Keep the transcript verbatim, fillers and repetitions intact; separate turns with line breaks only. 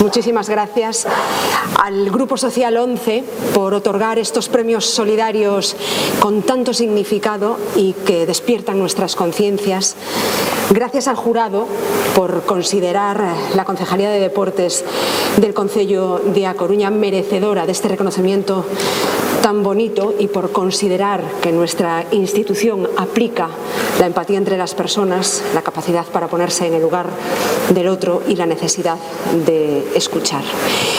Muchísimas gracias al Grupo Social once por otorgar estos premios solidarios con tanto significado y que despiertan nuestras conciencias. Gracias al jurado por considerar la Concejalía de Deportes del Concello de A Coruña merecedora de este reconocimiento tan bonito y por considerar que nuestra institución aplica la empatía entre las personas, la capacidad para ponerse en el lugar del otro y la necesidad de escuchar.